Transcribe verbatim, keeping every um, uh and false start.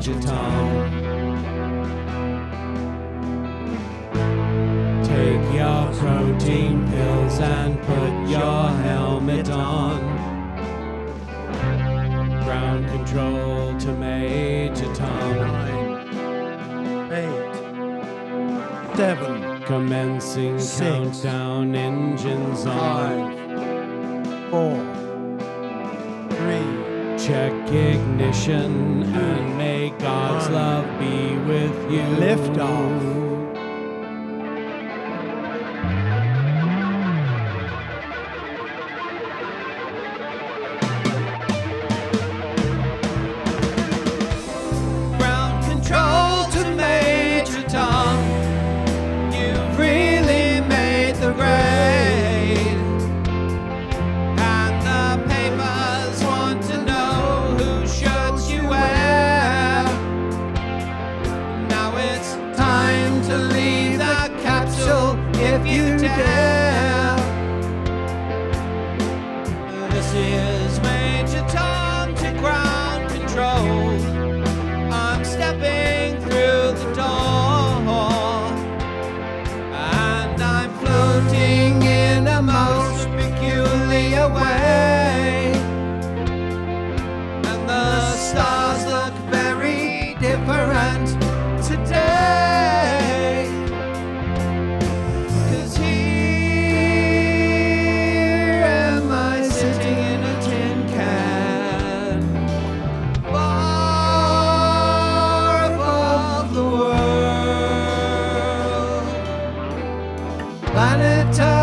Major Tom. Take your protein pills and put your helmet on. Ground control to Major Tom. Nine, eight, seven, Commencing Six. countdown, engines on. five, four, three, Check ignition and may God's One. love be with you. Lift off. Ground control to Major Tom. You've really made the grade. And the papers want to know whose shirts you wear. Now it's time to leave the capsule if you dare. This is Major Tom to ground control. I'm stepping through the door, and I'm floating in a most peculiar way. And the stars look very different today. 'Cause here am I sitting in a tin can, far above the world. Planet